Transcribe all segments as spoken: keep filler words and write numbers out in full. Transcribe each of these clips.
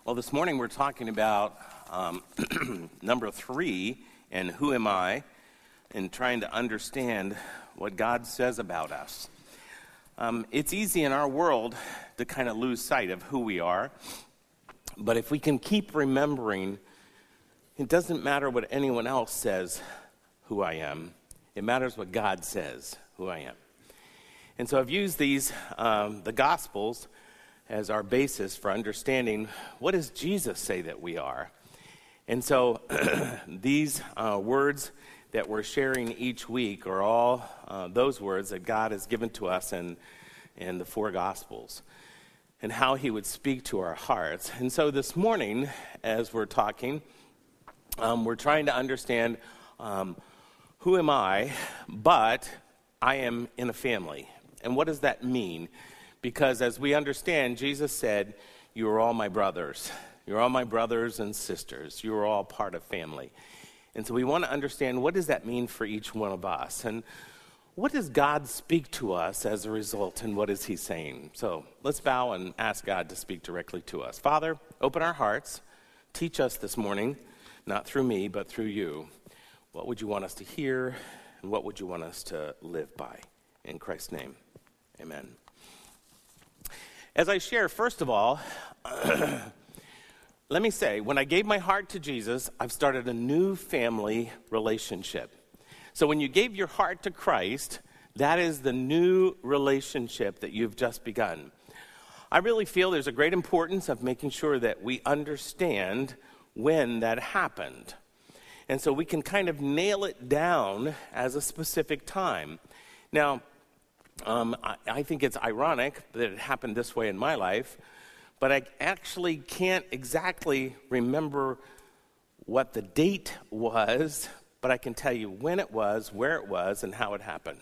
Well, this morning we're talking about um, number three, and who am I, and trying to understand what God says about us. Um, it's easy in our world to kind of lose sight of who we are, but if we can keep remembering, it doesn't matter what anyone else says who I am. It matters what God says who I am. And so I've used these, um, the Gospels, as our basis for understanding what does Jesus say that we are. And so these uh, words that we're sharing each week are all uh, those words that God has given to us in, in the four Gospels, and how he would speak to our hearts. And so this morning, as we're talking, um, we're trying to understand um, who am I, but I am in a family. And what does that mean? Because as we understand, Jesus said, you are all my brothers. You're all my brothers and sisters. You are all part of family. And so we want to understand, what does that mean for each one of us? And what does God speak to us as a result, and what is he saying? So let's bow and ask God to speak directly to us. Father, open our hearts. Teach us this morning, not through me, but through you. What would you want us to hear, and what would you want us to live by? In Christ's name, amen. As I share, first of all, let me say, when I gave my heart to Jesus, I've started a new family relationship. So when you gave your heart to Christ, that is the new relationship that you've just begun. I really feel there's a great importance of making sure that we understand when that happened. And so we can kind of nail it down as a specific time. Now, Um, I, I think it's ironic that it happened this way in my life, but I actually can't exactly remember what the date was, but I can tell you when it was, where it was, and how it happened.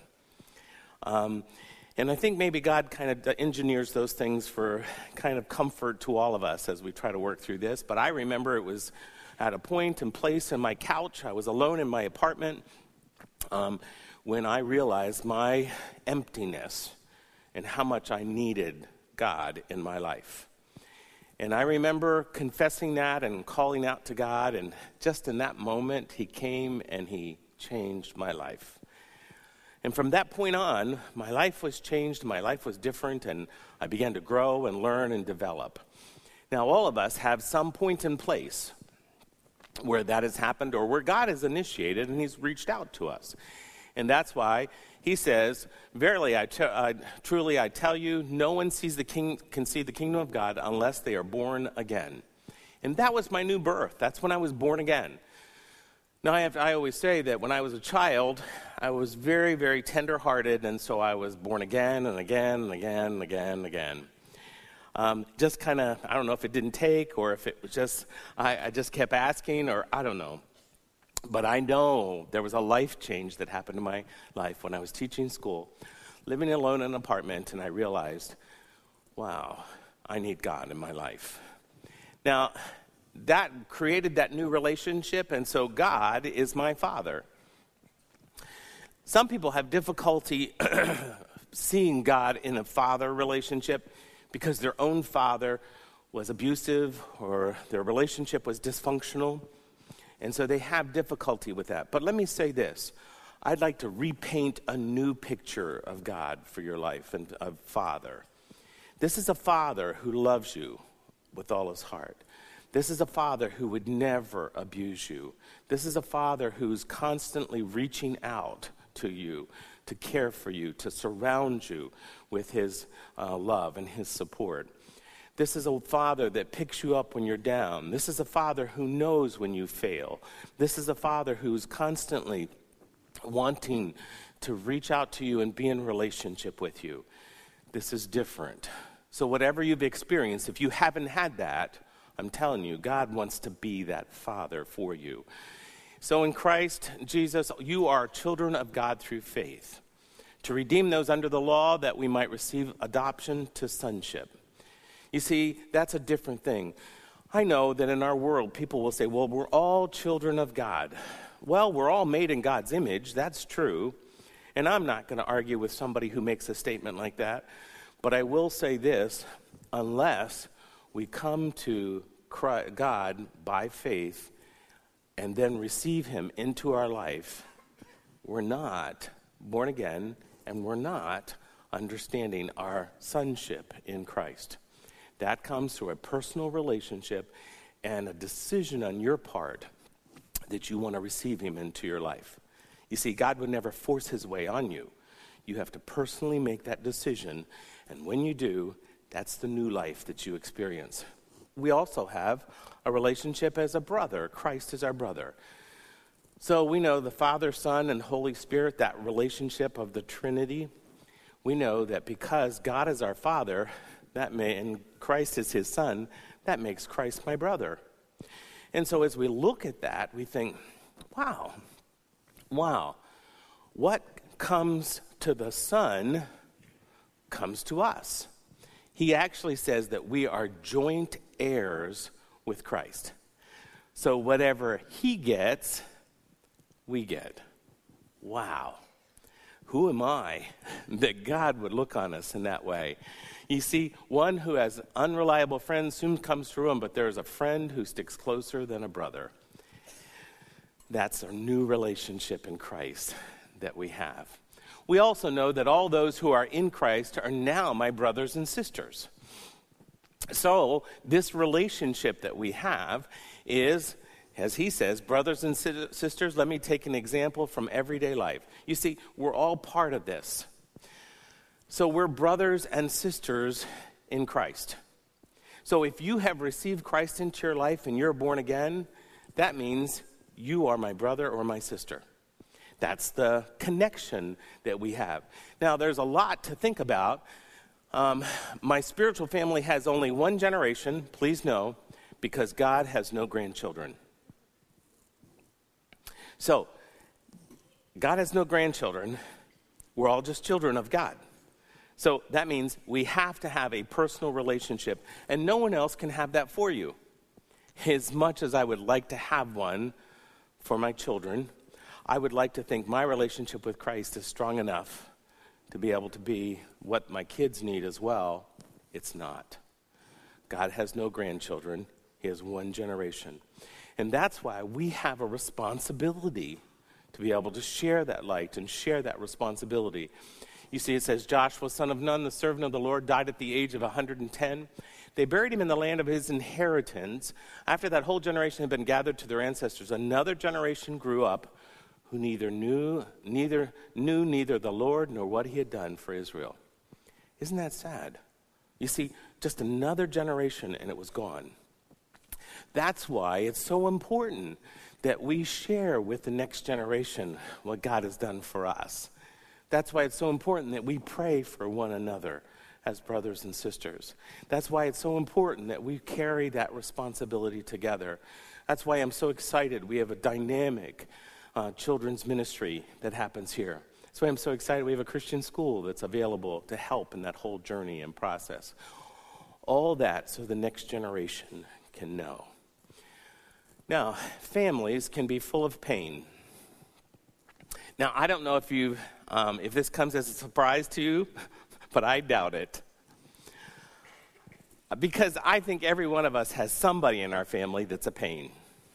Um, and I think maybe God kind of engineers those things for kind of comfort to all of us as we try to work through this. But I remember it was at a point and place in my couch. I was alone in my apartment. Um, when I realized my emptiness and how much I needed God in my life. And I remember confessing that and calling out to God, and just in that moment, he came and he changed my life. And from that point on, my life was changed, my life was different, and I began to grow and learn and develop. Now, all of us have some point in place where that has happened, or where God has initiated and he's reached out to us. And that's why he says, verily, I t- uh, truly I tell you, no one sees the king can see the kingdom of God unless they are born again. And that was my new birth. That's when I was born again. Now, I, have, I always say that when I was a child, I was very, very tender-hearted, and so I was born again and again and again and again and again. Um, just kind of, I don't know if it didn't take, or if it was just, I, I just kept asking, or I don't know. But I know there was a life change that happened in my life when I was teaching school, living alone in an apartment, and I realized, wow, I need God in my life. Now, that created that new relationship, and so God is my Father. Some people have difficulty seeing God in a father relationship because their own father was abusive or their relationship was dysfunctional. And so they have difficulty with that. But let me say this. I'd like to repaint a new picture of God for your life and of Father. This is a Father who loves you with all his heart. This is a Father who would never abuse you. This is a Father who's constantly reaching out to you, to care for you, to surround you with his uh, love and his support. This is a Father that picks you up when you're down. This is a Father who knows when you fail. This is a Father who's constantly wanting to reach out to you and be in relationship with you. This is different. So whatever you've experienced, if you haven't had that, I'm telling you, God wants to be that Father for you. So in Christ Jesus, you are children of God through faith, to redeem those under the law that we might receive adoption to sonship. You see, that's a different thing. I know that in our world, people will say, well, we're all children of God. Well, we're all made in God's image. That's true. And I'm not going to argue with somebody who makes a statement like that. But I will say this, unless we come to Christ, God by faith and then receive him into our life, we're not born again and we're not understanding our sonship in Christ. That comes through a personal relationship and a decision on your part that you want to receive him into your life. You see, God would never force his way on you. You have to personally make that decision, and when you do, that's the new life that you experience. We also have a relationship as a brother. Christ is our brother. So we know the Father, Son, and Holy Spirit, that relationship of the Trinity. We know that because God is our Father, that may, and Christ is his Son, that makes Christ my brother. And so as we look at that, we think, wow, wow, what comes to the Son comes to us. He actually says that we are joint heirs with Christ. So whatever he gets, we get. Wow. Who am I that God would look on us in that way? You see, one who has unreliable friends soon comes through him, but there is a friend who sticks closer than a brother. That's a new relationship in Christ that we have. We also know that all those who are in Christ are now my brothers and sisters. So this relationship that we have is, as he says, brothers and sisters, let me take an example from everyday life. You see, we're all part of this. So we're brothers and sisters in Christ. So if you have received Christ into your life and you're born again, that means you are my brother or my sister. That's the connection that we have. Now, there's a lot to think about. Um, my spiritual family has only one generation, please know, because God has no grandchildren. So, God has no grandchildren. We're all just children of God. So that means we have to have a personal relationship, and no one else can have that for you. As much as I would like to have one for my children, I would like to think my relationship with Christ is strong enough to be able to be what my kids need as well. It's not. God has no grandchildren. He has one generation. And that's why we have a responsibility to be able to share that light and share that responsibility. You see, it says, Joshua, son of Nun, the servant of the Lord, died at the age of one hundred ten. They buried him in the land of his inheritance. After that whole generation had been gathered to their ancestors, another generation grew up who neither knew, neither knew neither the Lord nor what he had done for Israel. Isn't that sad? You see, just another generation and it was gone. That's why it's so important that we share with the next generation what God has done for us. That's why it's so important that we pray for one another as brothers and sisters. That's why it's so important that we carry that responsibility together. That's why I'm so excited. We have a dynamic uh, children's ministry that happens here. That's why I'm so excited we have a Christian school that's available to help in that whole journey and process. All that so the next generation can know. Now, families can be full of pain. Now, I don't know if you, um, if this comes as a surprise to you, but I doubt it. Because I think every one of us has somebody in our family that's a pain.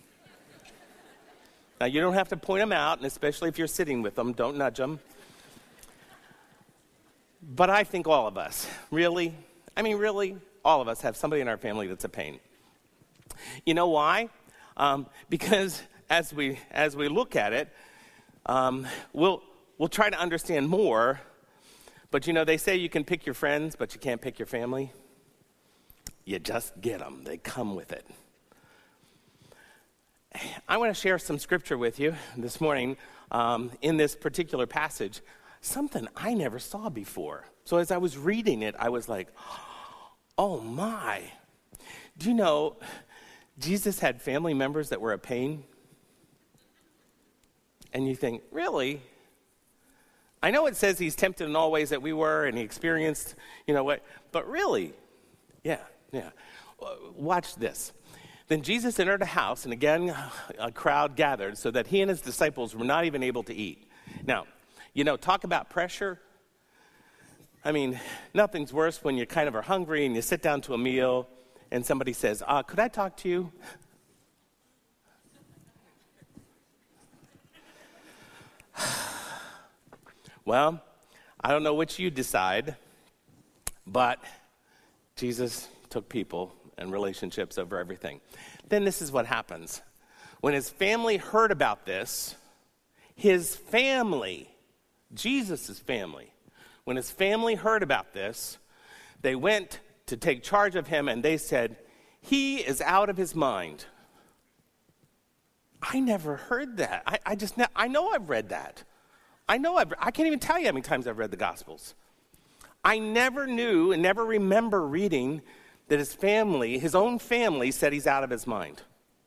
Now, you don't have to point them out, and especially if you're sitting with them, don't nudge them. But I think all of us, really, I mean, really, all of us have somebody in our family that's a pain. You know why? Um, because as we as we look at it, um, we'll we'll try to understand more. But you know, they say you can pick your friends, but you can't pick your family. You just get them; they come with it. I want to share some scripture with you this morning um, in this particular passage. Something I never saw before. So as I was reading it, I was like, "Oh my!" Do you know? Jesus had family members that were a pain. And you think, really? I know it says he's tempted in all ways that we were, and he experienced, you know what, but really? Yeah, yeah. Watch this. Then Jesus entered a house, and again, a crowd gathered so that he and his disciples were not even able to eat. Now, you know, talk about pressure. I mean, nothing's worse when you kind of are hungry and you sit down to a meal, and somebody says, uh, could I talk to you? Well, I don't know which you decide, but Jesus took people and relationships over everything. Then this is what happens. When his family heard about this, his family, Jesus' family, when his family heard about this, they went to take charge of him and they said, he is out of his mind. I never heard that. I, I just, ne- I know I've read that. I know I've, I can't even tell you how many times I've read the Gospels. I never knew and never remember reading that his family, his own family, said he's out of his mind.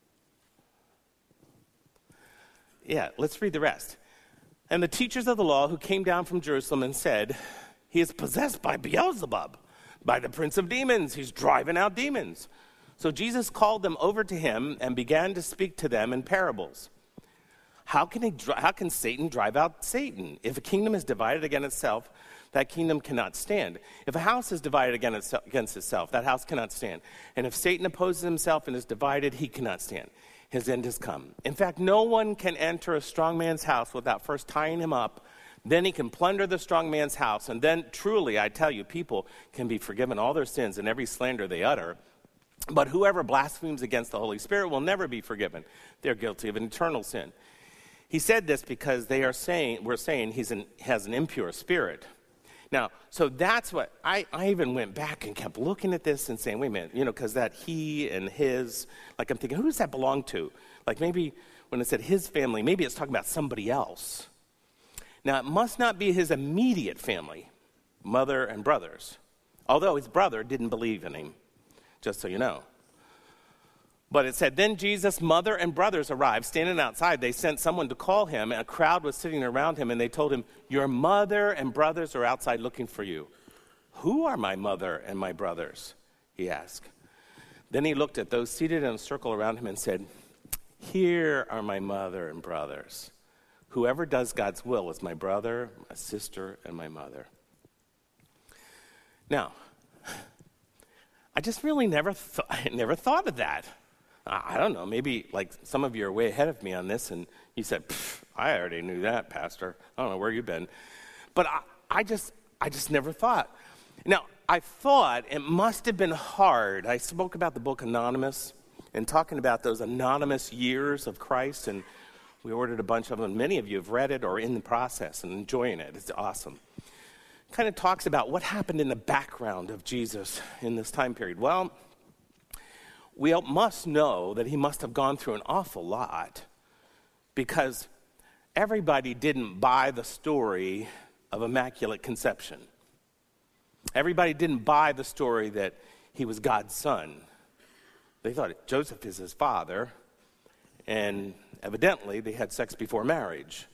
Yeah, let's read the rest. And the teachers of the law who came down from Jerusalem and said, he is possessed by Beelzebub, by the prince of demons. He's driving out demons. So Jesus called them over to him and began to speak to them in parables. How can, he, how can Satan drive out Satan? If a kingdom is divided against itself, that kingdom cannot stand. If a house is divided against itself, that house cannot stand. And if Satan opposes himself and is divided, he cannot stand. His end has come. In fact, no one can enter a strong man's house without first tying him up. Then he can plunder the strong man's house. And then, truly, I tell you, people can be forgiven all their sins and every slander they utter. But whoever blasphemes against the Holy Spirit will never be forgiven. They're guilty of an eternal sin. He said this because they are saying, we're saying he has an impure spirit. Now, so that's what, I, I even went back and kept looking at this and saying, wait a minute, you know, because that he and his, like I'm thinking, who does that belong to? Like maybe when it said his family, maybe it's talking about somebody else. Now, it must not be his immediate family, mother and brothers, although his brother didn't believe in him, just so you know. But it said, then Jesus' mother and brothers arrived, standing outside. They sent someone to call him, and a crowd was sitting around him, and they told him, your mother and brothers are outside looking for you. Who are my mother and my brothers? He asked. Then he looked at those seated in a circle around him and said, here are my mother and brothers. Whoever does God's will is my brother, my sister, and my mother. Now, I just really never, th- I never thought of that. I don't know, maybe like some of you are way ahead of me on this, and you said, I already knew that, Pastor. I don't know where you've been. But I, I just I just never thought. Now, I thought it must have been hard. I spoke about the book Anonymous and talking about those anonymous years of Christ, and we ordered a bunch of them. Many of you have read it or are in the process and enjoying it. It's awesome. It kind of talks about what happened in the background of Jesus in this time period. Well, we must know that he must have gone through an awful lot because everybody didn't buy the story of Immaculate Conception. Everybody didn't buy the story that he was God's son. They thought Joseph is his father, and evidently they had sex before marriage.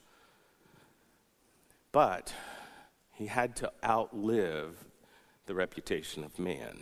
But he had to outlive the reputation of man.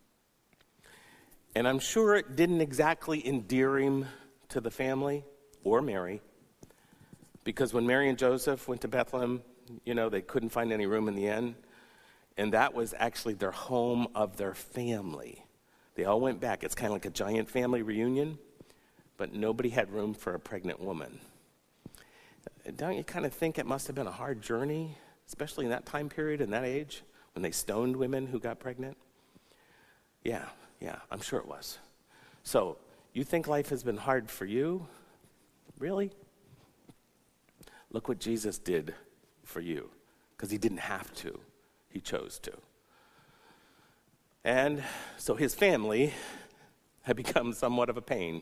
And I'm sure it didn't exactly endear him to the family or Mary, because when Mary and Joseph went to Bethlehem, you know, they couldn't find any room in the inn, and that was actually their home of their family. They all went back. It's kind of like a giant family reunion, but nobody had room for a pregnant woman. Don't you kind of think it must have been a hard journey, especially in that time period, in that age, when they stoned women who got pregnant? Yeah. Yeah, I'm sure it was. So, you think life has been hard for you? Really? Look what Jesus did for you, because he didn't have to. He chose to. And so his family had become somewhat of a pain.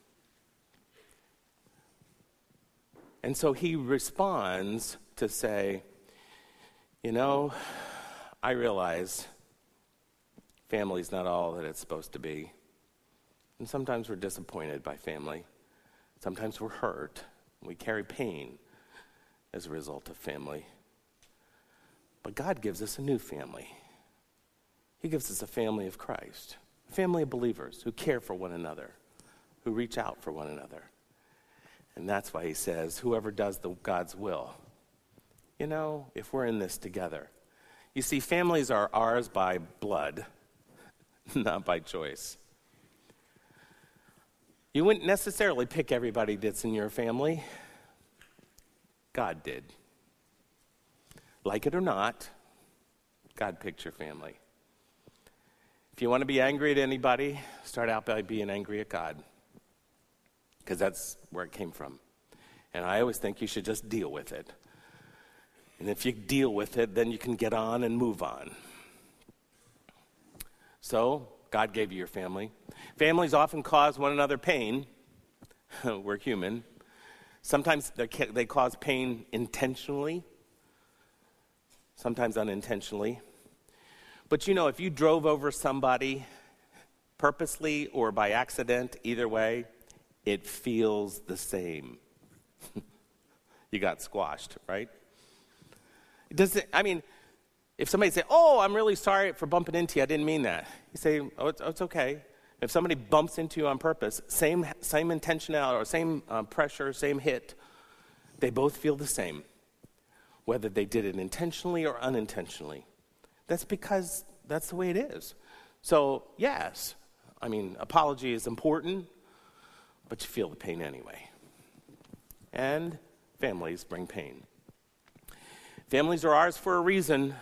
And so he responds to say, you know, I realize family's not all that it's supposed to be. And sometimes we're disappointed by family. Sometimes we're hurt. We carry pain as a result of family. But God gives us a new family. He gives us a family of Christ, a family of believers who care for one another, who reach out for one another. And that's why he says, whoever does the God's will. You know, if we're in this together. You see, families are ours by blood, not by choice. You wouldn't necessarily pick everybody that's in your family. God did. Like it or not, God picked your family. If you want to be angry at anybody, start out by being angry at God, because that's where it came from. And I always think you should just deal with it. And if you deal with it, then you can get on and move on. So, God gave you your family. Families often cause one another pain. We're human. Sometimes they cause pain intentionally, sometimes unintentionally. But you know, if you drove over somebody purposely or by accident, either way, it feels the same. You got squashed, right? Does it, I mean, if somebody say, "Oh, I'm really sorry for bumping into you. I didn't mean that." You say, "Oh, it's, oh, it's okay." If somebody bumps into you on purpose, same same intentionality or same uh, pressure, same hit, they both feel the same, whether they did it intentionally or unintentionally. That's because that's the way it is. So, yes, I mean, apology is important, but you feel the pain anyway. And families bring pain. Families are ours for a reason.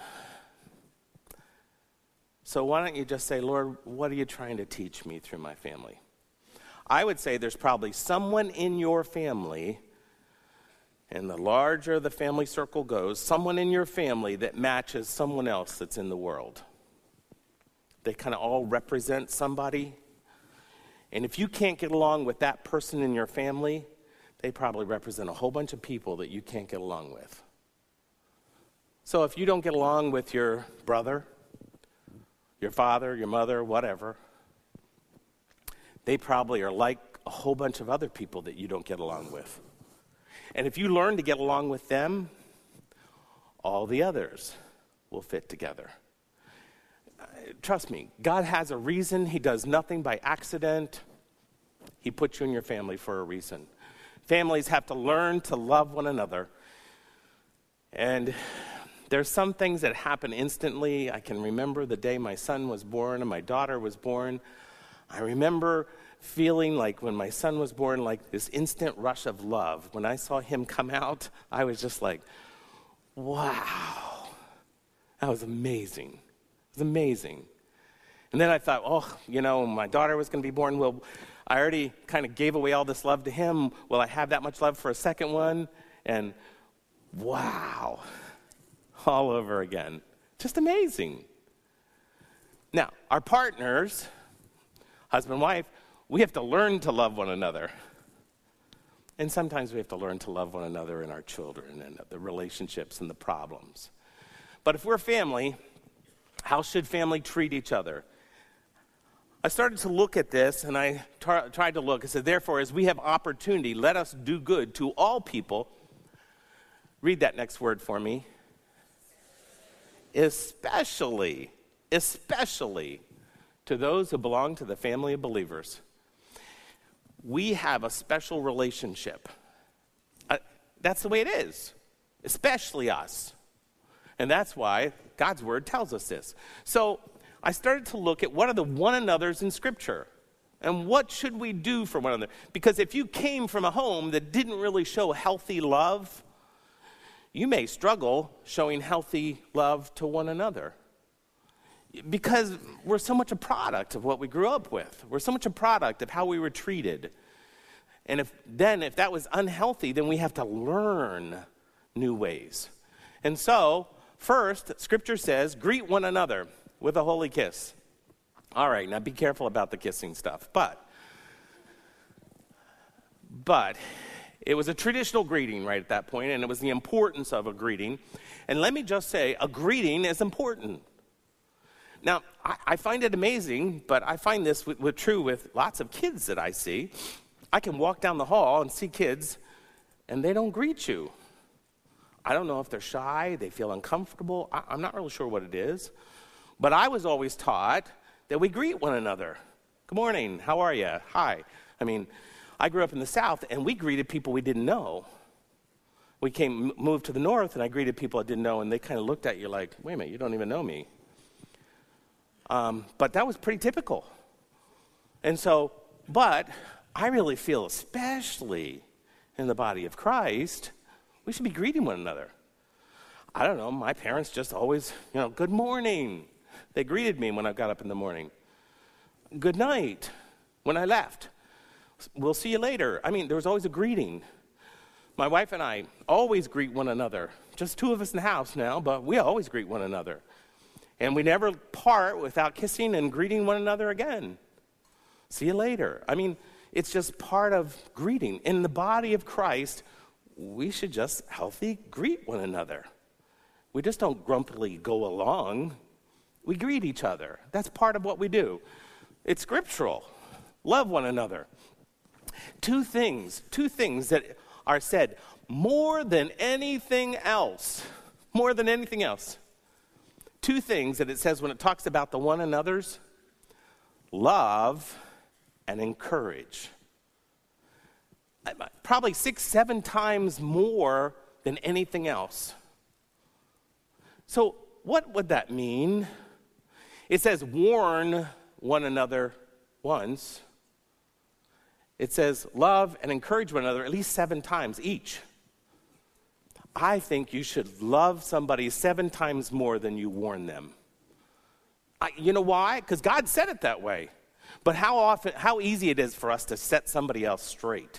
So why don't you just say, "Lord, what are you trying to teach me through my family?" I would say there's probably someone in your family, and the larger the family circle goes, someone in your family that matches someone else that's in the world. They kind of all represent somebody. And if you can't get along with that person in your family, they probably represent a whole bunch of people that you can't get along with. So if you don't get along with your brother, your father, your mother, whatever, they probably are like a whole bunch of other people that you don't get along with. And if you learn to get along with them, all the others will fit together. Uh, trust me, God has a reason. He does nothing by accident. He put you in your family for a reason. Families have to learn to love one another. And there's some things that happen instantly. I can remember the day my son was born and my daughter was born. I remember feeling like when my son was born, like this instant rush of love. When I saw him come out, I was just like, wow, that was amazing. It was amazing. And then I thought, oh, you know, my daughter was going to be born. Well, I already kind of gave away all this love to him. Will I have that much love for a second one? And wow. All over again. Just amazing. Now, our partners, husband and wife, we have to learn to love one another. And sometimes we have to learn to love one another and our children and the relationships and the problems. But if we're family, how should family treat each other? I started to look at this, and I tar- tried to look. I said, therefore, as we have opportunity, let us do good to all people. Read that next word for me. Especially, especially to those who belong to the family of believers. We have a special relationship. Uh, that's the way it is, especially us. And that's why God's word tells us this. So I started to look at what are the one another's in Scripture. And what should we do for one another? Because if you came from a home that didn't really show healthy love, you may struggle showing healthy love to one another. Because we're so much a product of what we grew up with. We're so much a product of how we were treated. And if then, if that was unhealthy, then we have to learn new ways. And so, first, Scripture says, greet one another with a holy kiss. All right, now be careful about the kissing stuff. But, but, it was a traditional greeting right at that point, and it was the importance of a greeting. And let me just say, a greeting is important. Now, I, I find it amazing, but I find this with, with true with lots of kids that I see. I can walk down the hall and see kids, and they don't greet you. I don't know if they're shy, they feel uncomfortable. I, I'm not really sure what it is. But I was always taught that we greet one another. Good morning, how are you? Hi. I mean, I grew up in the South, and we greeted people we didn't know. We came, moved to the North, and I greeted people I didn't know, and they kind of looked at you like, wait a minute, you don't even know me. Um, but that was pretty typical. And so, but I really feel, especially in the body of Christ, we should be greeting one another. I don't know, my parents just always, you know, good morning. They greeted me when I got up in the morning. Good night when I left. We'll see you later. I mean, there was always a greeting. My wife and I always greet one another. Just two of us in the house now, but we always greet one another. And we never part without kissing and greeting one another again. See you later. I mean, it's just part of greeting. In the body of Christ, we should just healthy greet one another. We just don't grumpily go along. We greet each other. That's part of what we do. It's scriptural. Love one another. Two things, two things that are said more than anything else. More than anything else. Two things that it says when it talks about the one another's: love and encourage. Probably six, seven times more than anything else. So what would that mean? It says warn one another once. It says love and encourage one another at least seven times each. I think you should love somebody seven times more than you warn them. I, you know why? Because God said it that way. But how often, how easy it is for us to set somebody else straight.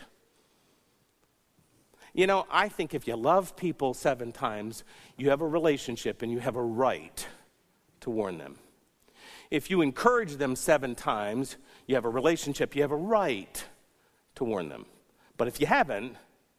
You know, I think if you love people seven times, you have a relationship and you have a right to warn them. If you encourage them seven times, you have a relationship, you have a right to warn them. But if you haven't,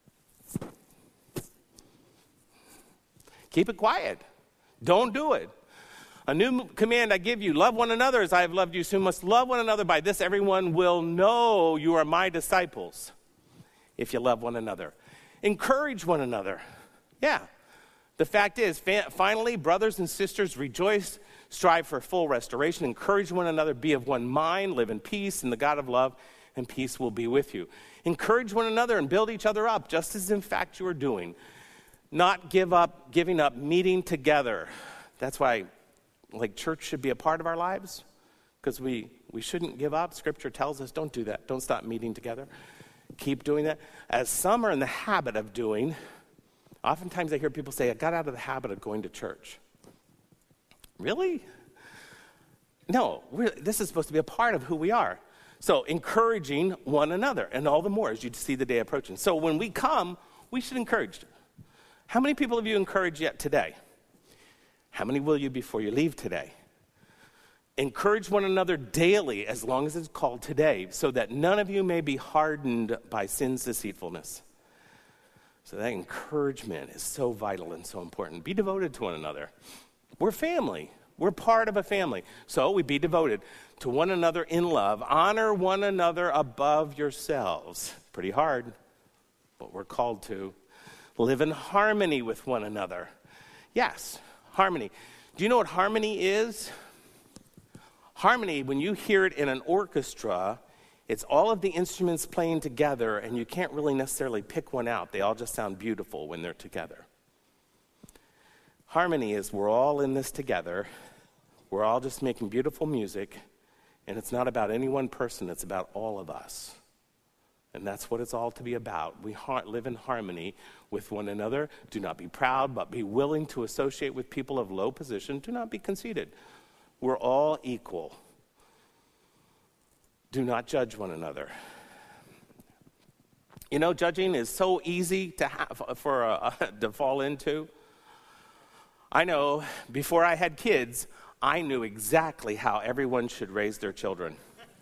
keep it quiet. Don't do it. A new command I give you, love one another as I have loved you, so you must love one another. By this everyone will know you are my disciples, if you love one another. Encourage one another. Yeah. The fact is, fa- finally, brothers and sisters, rejoice, strive for full restoration, encourage one another, be of one mind, live in peace, and the God of love and peace will be with you. Encourage one another and build each other up, just as in fact you are doing. Not give up, giving up meeting together. That's why, like, church should be a part of our lives, because we, we shouldn't give up. Scripture tells us, don't do that. Don't stop meeting together. Keep doing that. As some are in the habit of doing, oftentimes I hear people say, I got out of the habit of going to church. Really? No, we're, this is supposed to be a part of who we are. So encouraging one another, and all the more as you see the day approaching. So when we come, we should encourage. How many people have you encouraged yet today? How many will you before you leave today? Encourage one another daily, as long as it's called today, so that none of you may be hardened by sin's deceitfulness. So that encouragement is so vital and so important. Be devoted to one another. We're family. We're part of a family. So we be devoted to one another in love. Honor one another above yourselves. Pretty hard, but we're called to. Live in harmony with one another. Yes, harmony. Do you know what harmony is? Harmony, when you hear it in an orchestra, it's all of the instruments playing together, and you can't really necessarily pick one out. They all just sound beautiful when they're together. Harmony is we're all in this together. We're all just making beautiful music, and it's not about any one person. It's about all of us. And that's what it's all to be about. We ha- live in harmony with one another. Do not be proud, but be willing to associate with people of low position. Do not be conceited. We're all equal. Do not judge one another. You know, judging is so easy to have for a, to fall into. I know, before I had kids, I knew exactly how everyone should raise their children.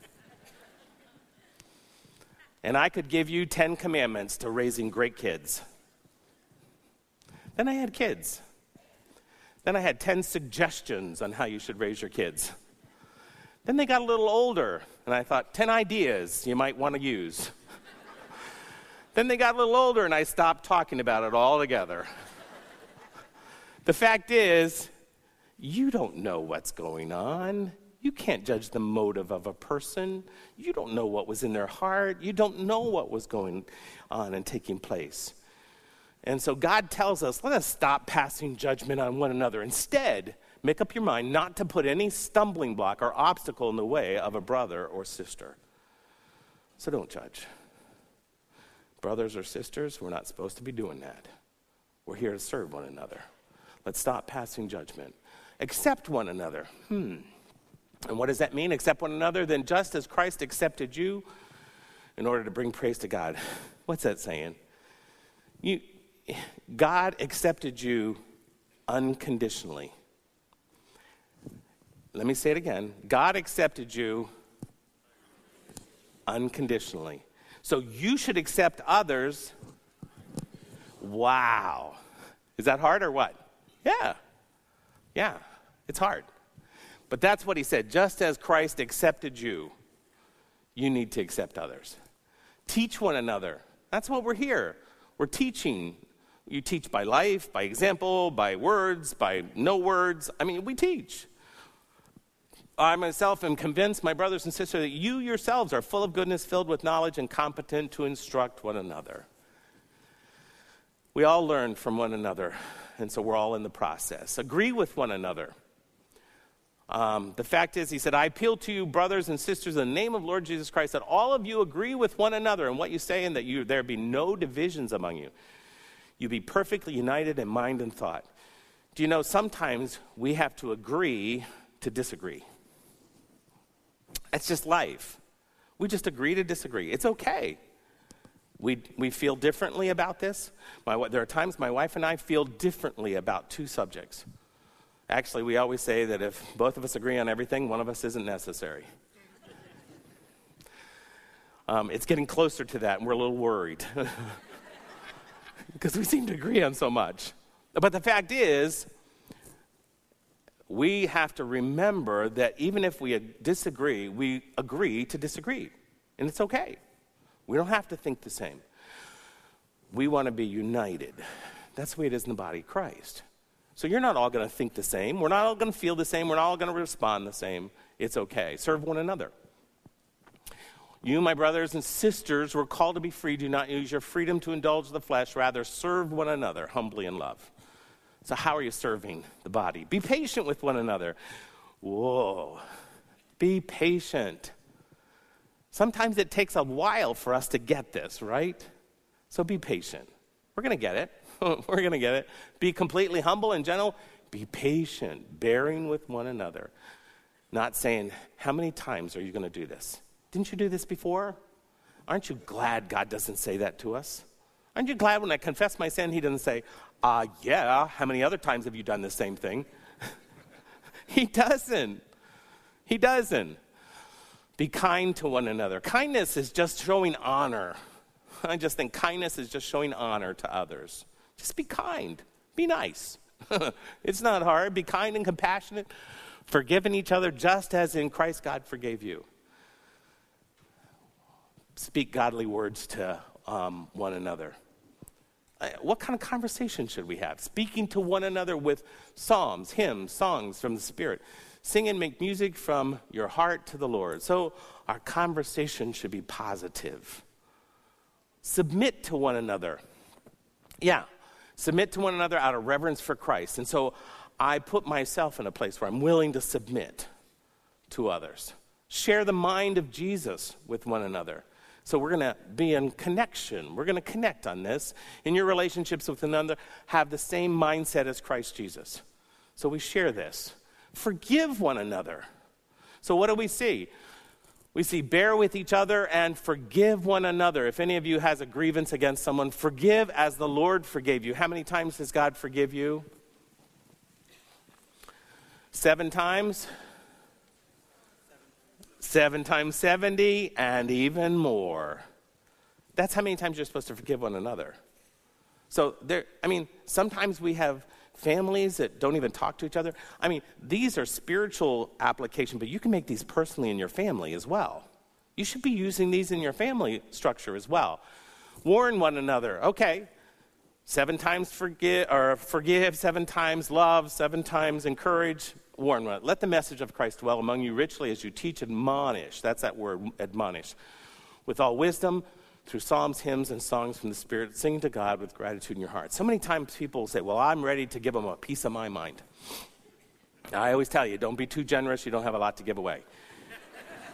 And I could give you ten commandments to raising great kids. Then I had kids. Then I had ten suggestions on how you should raise your kids. Then they got a little older, and I thought, ten ideas you might want to use. Then they got a little older, and I stopped talking about it altogether. The fact is, you don't know what's going on. You can't judge the motive of a person. You don't know what was in their heart. You don't know what was going on and taking place. And so God tells us, let us stop passing judgment on one another. Instead, make up your mind not to put any stumbling block or obstacle in the way of a brother or sister. So don't judge. Brothers or sisters, we're not supposed to be doing that. We're here to serve one another. Let's stop passing judgment. Accept one another. Hmm. And what does that mean? Accept one another, then just as Christ accepted you in order to bring praise to God. What's that saying? You, God accepted you unconditionally. Let me say it again. God accepted you unconditionally. So you should accept others. Wow. Is that hard or what? Yeah. Yeah, it's hard. But that's what he said. Just as Christ accepted you, you need to accept others. Teach one another. That's what we're here. We're teaching. You teach by life, by example, by words, by no words. I mean, we teach. I myself am convinced, my brothers and sisters, that you yourselves are full of goodness, filled with knowledge, and competent to instruct one another. We all learn from one another, and so we're all in the process. Agree with one another. Um, the fact is, he said, I appeal to you, brothers and sisters, in the name of Lord Jesus Christ, that all of you agree with one another in what you say, and that you, there be no divisions among you. You be perfectly united in mind and thought. Do you know, sometimes we have to agree to disagree. It's just life. We just agree to disagree. It's okay. We we feel differently about this. My, there are times my wife and I feel differently about two subjects. Actually, we always say that if both of us agree on everything, one of us isn't necessary. um, it's getting closer to that, and we're a little worried. Because we seem to agree on so much. But the fact is, we have to remember that even if we disagree, we agree to disagree. And it's okay. We don't have to think the same. We want to be united. That's the way it is in the body of Christ. So you're not all going to think the same. We're not all going to feel the same. We're not all going to respond the same. It's okay. Serve one another. You, my brothers and sisters, were called to be free. Do not use your freedom to indulge the flesh. Rather, serve one another humbly in love. So how are you serving the body? Be patient with one another. Whoa. Be patient. Sometimes it takes a while for us to get this, right? So be patient. We're going to get it. We're going to get it. Be completely humble and gentle. Be patient, bearing with one another. Not saying, how many times are you going to do this? Didn't you do this before? Aren't you glad God doesn't say that to us? Aren't you glad when I confess my sin, he doesn't say, uh, yeah, how many other times have you done the same thing? He doesn't. He doesn't. Be kind to one another. Kindness is just showing honor. I just think kindness is just showing honor to others. Just be kind. Be nice. It's not hard. Be kind and compassionate, forgiving each other just as in Christ God forgave you. Speak godly words to um, one another. Uh, what kind of conversation should we have? Speaking to one another with psalms, hymns, songs from the Spirit. Sing and make music from your heart to the Lord. So our conversation should be positive. Submit to one another. Yeah, submit to one another out of reverence for Christ. And so I put myself in a place where I'm willing to submit to others. Share the mind of Jesus with one another. So we're going to be in connection. We're going to connect on this. In your relationships with another, have the same mindset as Christ Jesus. So we share this. Forgive one another. So what do we see? We see bear with each other and forgive one another. If any of you has a grievance against someone, forgive as the Lord forgave you. How many times does God forgive you? Seven times? Seven times seventy, and even more. That's how many times you're supposed to forgive one another. So there, I mean, sometimes we have families that don't even talk to each other. I mean, these are spiritual application, but you can make these personally in your family as well. You should be using these in your family structure as well. Warn one another. Okay, seven times forgive, or forgive, seven times love, seven times encourage. Warn one. Let the message of Christ dwell among you richly as you teach, admonish. That's that word, admonish. With all wisdom, through psalms, hymns, and songs from the Spirit, sing to God with gratitude in your heart. So many times people say, well, I'm ready to give them a piece of my mind. I always tell you, don't be too generous. You don't have a lot to give away.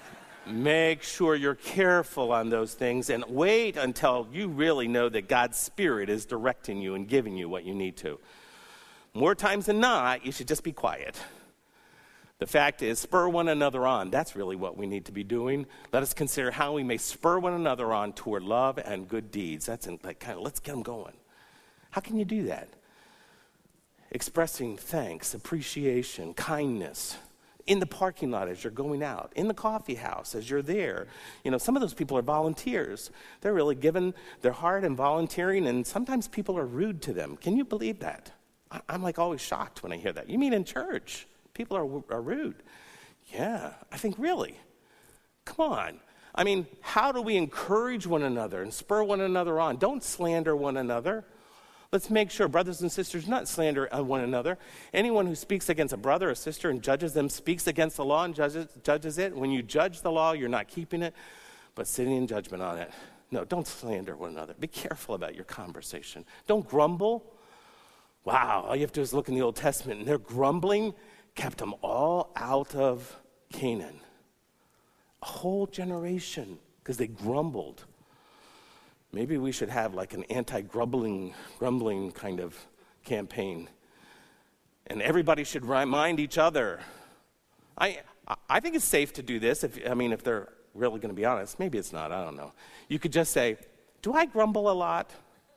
Make sure you're careful on those things and wait until you really know that God's Spirit is directing you and giving you what you need to. More times than not, you should just be quiet. The fact is, spur one another on. That's really what we need to be doing. Let us consider how we may spur one another on toward love and good deeds. That's in, like kind of, let's get them going. How can you do that? Expressing thanks, appreciation, kindness. In the parking lot as you're going out, in the coffee house as you're there. You know, some of those people are volunteers. They're really giving their heart and volunteering, and sometimes people are rude to them. Can you believe that? I, I'm like always shocked when I hear that. You mean in church? People are, are rude. Yeah, I think really. Come on. I mean, how do we encourage one another and spur one another on? Don't slander one another. Let's make sure, brothers and sisters, not slander one another. Anyone who speaks against a brother or sister and judges them speaks against the law and judges, judges it. When you judge the law, you're not keeping it, but sitting in judgment on it. No, don't slander one another. Be careful about your conversation. Don't grumble. Wow, all you have to do is look in the Old Testament, and their grumbling kept them all out of Canaan. A whole generation, because they grumbled. Maybe we should have like an anti-grumbling grumbling kind of campaign. And everybody should remind each other. I I think it's safe to do this. If I mean, if they're really going to be honest. Maybe it's not. I don't know. You could just say, do I grumble a lot?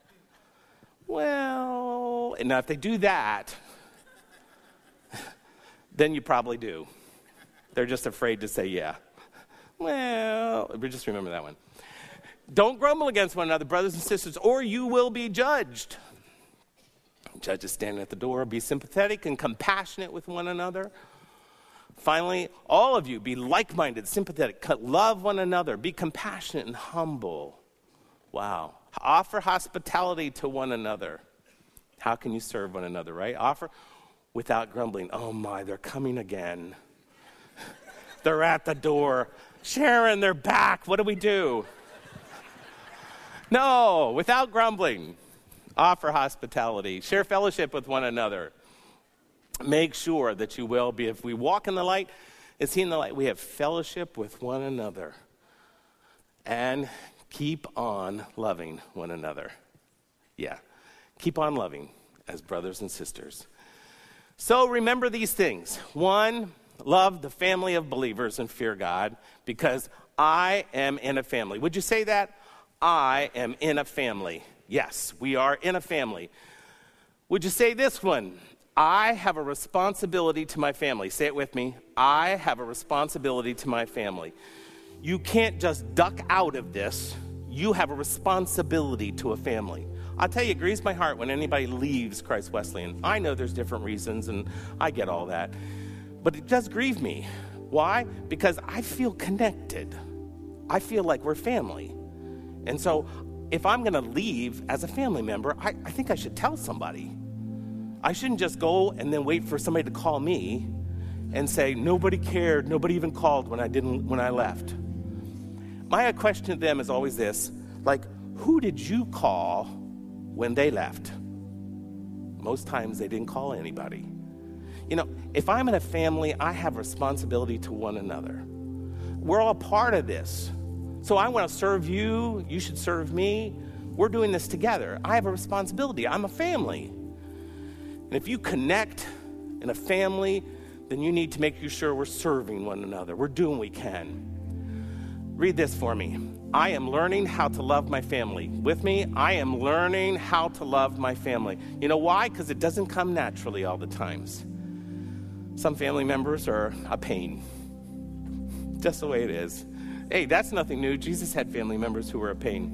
Well, and now if they do that, then you probably do. They're just afraid to say yeah. Well, just remember that one. Don't grumble against one another, brothers and sisters, or you will be judged. Judge is standing at the door. Be sympathetic and compassionate with one another. Finally, all of you be like-minded, sympathetic, love one another, be compassionate and humble. Wow. Offer hospitality to one another. How can you serve one another, right? Offer without grumbling. Oh my, they're coming again. They're at the door. Sharon, they're back. What do we do? No, without grumbling. Offer hospitality. Share fellowship with one another. Make sure that you will be. If we walk in the light, is he in the light? We have fellowship with one another. And keep on loving one another. Yeah, keep on loving as brothers and sisters. So remember these things. One, love the family of believers and fear God, because I am in a family. Would you say that? I am in a family. Yes, we are in a family. Would you say this one? I have a responsibility to my family. Say it with me. I have a responsibility to my family. You can't just duck out of this. You have a responsibility to a family. I'll tell you, it grieves my heart when anybody leaves Christ Wesleyan. I know there's different reasons, and I get all that. But it does grieve me. Why? Because I feel connected. I feel like we're family. And so if I'm going to leave as a family member, I, I think I should tell somebody. I shouldn't just go and then wait for somebody to call me and say, nobody cared, nobody even called when I didn't when I left. My question to them is always this, like, who did you call when they left? Most times they didn't call anybody. You know, if I'm in a family, I have responsibility to one another. We're all part of this. So I want to serve you. You should serve me. We're doing this together. I have a responsibility. I'm a family. And if you connect in a family, then you need to make sure we're serving one another. We're doing what we can. Read this for me. I am learning how to love my family. With me, I am learning how to love my family. You know why? Because it doesn't come naturally all the times. Some family members are a pain. Just the way it is. Hey, that's nothing new. Jesus had family members who were a pain.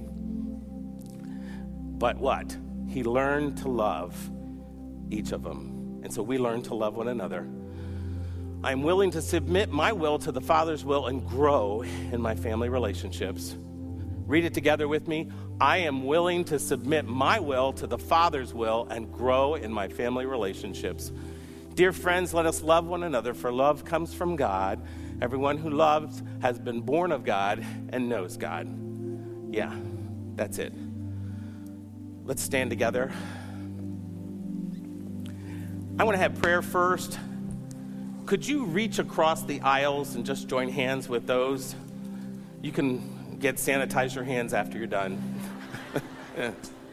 But what? He learned to love each of them. And so we learn to love one another. I'm willing to submit my will to the Father's will and grow in my family relationships. Read it together with me. I am willing to submit my will to the Father's will and grow in my family relationships. Dear friends, let us love one another, for love comes from God. Everyone who loves has been born of God and knows God. Yeah, that's it. Let's stand together. I want to have prayer first. Could you reach across the aisles and just join hands with those You can get sanitize your hands after you're done. Yeah.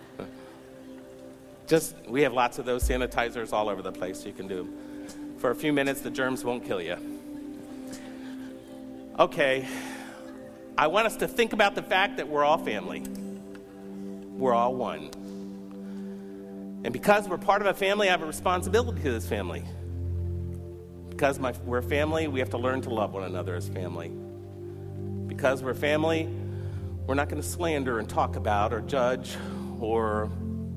Just, we have lots of those sanitizers all over the place. You can do them. For a few minutes, the germs won't kill you. Okay. I want us to think about the fact that we're all family. We're all one. And because we're part of a family, I have a responsibility to this family. Because my, we're family, we have to learn to love one another as family. Because we're family, we're not going to slander and talk about or judge or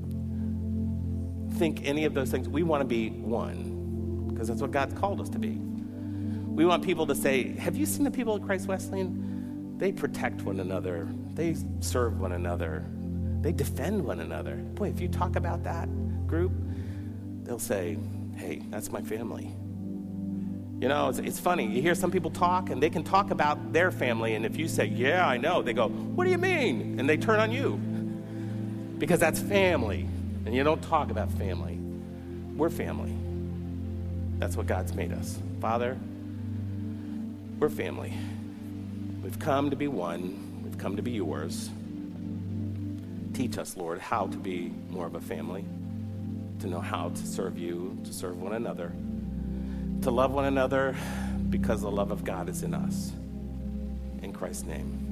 think any of those things. We want to be one, because that's what God's called us to be. We want people to say, have you seen the people at Christ Wesleyan? They protect one another. They serve one another. They defend one another. Boy, if you talk about that group, they'll say, hey, that's my family. You know, it's, it's funny. You hear some people talk, and they can talk about their family, and if you say, yeah, I know, they go, what do you mean? And they turn on you. Because that's family, and you don't talk about family. We're family. That's what God's made us. Father, we're family. We've come to be one. We've come to be yours. Teach us, Lord, how to be more of a family, to know how to serve you, to serve one another, to love one another because the love of God is in us. In Christ's name.